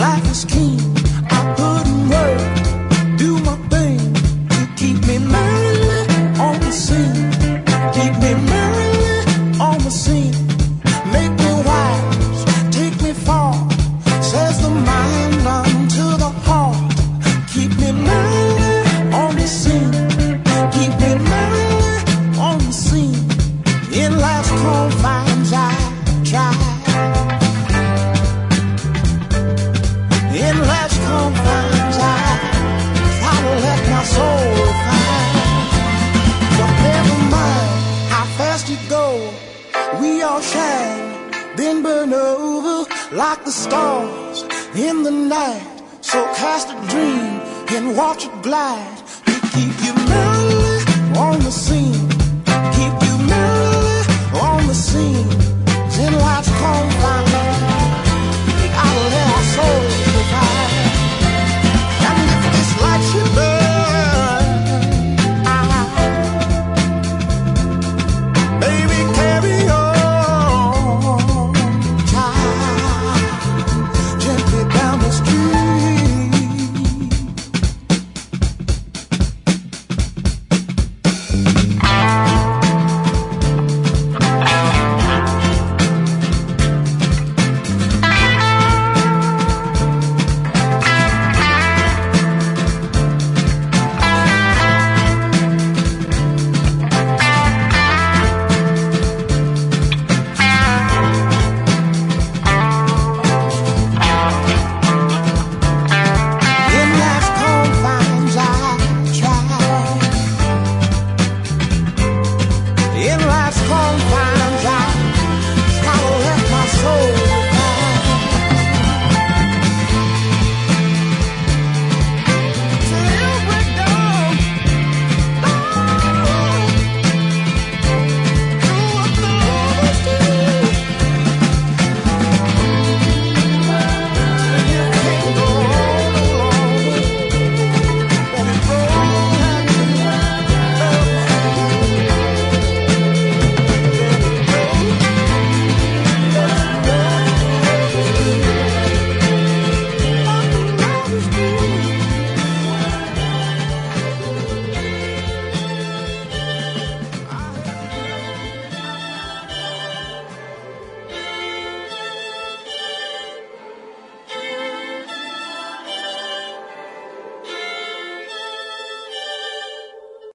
life is keen. I put in work, do my thing to keep me merrily on the scene. Keep me merrily on the scene. Make me wise, take me far, says the mind unto the heart. Keep me merrily on the scene. Keep me merrily on the scene. In life's confines I try. In life's confines I try to let my soul find. But never mind how fast you go, we all shine, then burn over like the stars in the night. So cast a dream and watch it glide. We keep you merrily on the scene.